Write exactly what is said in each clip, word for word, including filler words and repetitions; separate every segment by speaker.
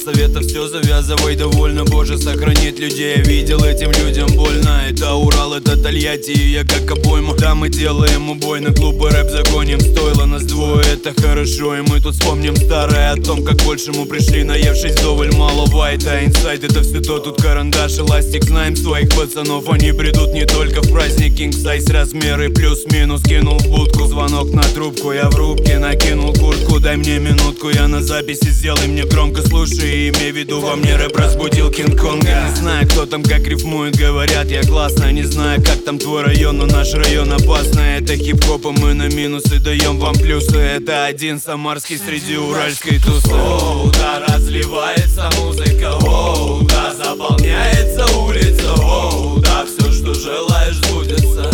Speaker 1: совета все завязывай довольно. Боже, сохранит людей, я видел, этим людям больно. Это Урал, это Тольятти, и я как обойма. Да, мы делаем убойно, глупый рэп загоним. Стоило нас двое, это хорошо. И мы тут вспомним старое о том, как большему пришли, наевшись вдоволь мало вайта. Инсайт это все то, тут карандаш, эластик. Знаем своих пацанов, они придут не только в праздник. King size размеры плюс-минус. Кинул в будку, звонок на трубку, я в рубке накинул куртку. Дай мне минутку, я на записи, сделай мне громко. Слушай и имей в виду, во мне рэп разбудил Кинг-Конга. Не знаю, кто там как рифмует, говорят, я классно. Не знаю, как там твой район, но наш район опасный. Это хип-хоп, и мы на минусы даем вам плюсы. Это один самарский среди уральской тусы. Оу, да, разливается музыка, оу, да, заполняется улица, оу, да, все, что желаешь, сбудется.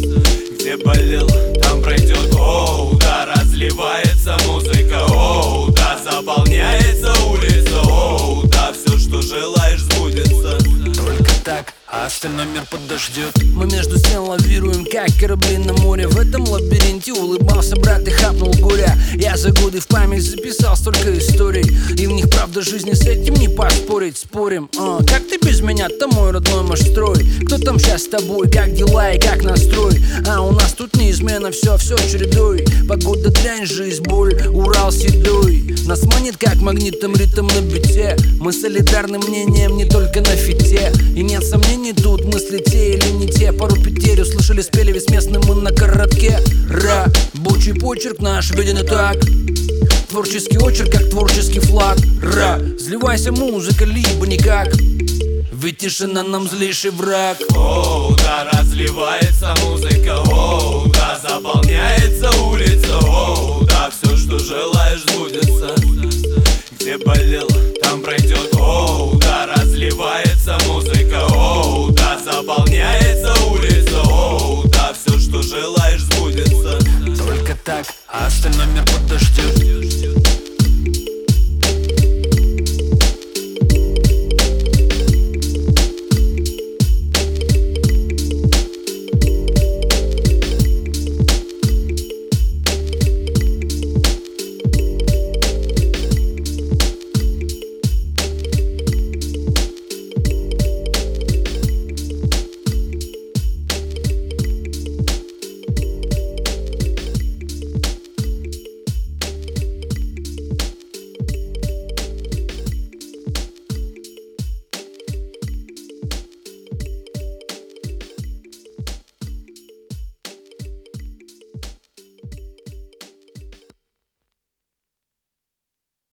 Speaker 1: Где болел, там пройдет, оу, да, разливается музыка, оу, да, заполняется улица, оу, да, все, что желаешь, сбудется.
Speaker 2: Только так, а остальной мир подождет. Мы между стен лавируем, как корабли на море. В этом лабиринте улыбался брат и хапнул горя. Я за годы в память записал столько историй, и в них правда жизни, с этим не поспорить. Спорим, а, как ты без меня-то, мой родной мой-строй? Кто там сейчас с тобой, как дела и как настрой? А у нас тут неизменно все, все чередой. Погода дрянь, жизнь, боль, Урал седой. Нас манит как магнитом ритм на бите. Мы солидарны мнением не только на фите. И нет сомнений тут, мысли те или не те. Пару петерь услышали, спели, весь местный мы на коротке. Рабочий почерк наш виден и так. Творческий очерк, как творческий флаг. Ра, взливайся музыка, либо никак. Ведь тишина нам злейший враг.
Speaker 1: Оу, да, разливается музыка, оу, да, заполняется улица, оу, да, все, что желаешь, сбудется. Где болел, там пройдет, оу, да, разливается музыка, оу, да, заполняется улица, оу, да, все, что желаешь, сбудется.
Speaker 2: Только так, а остальной мир подождет.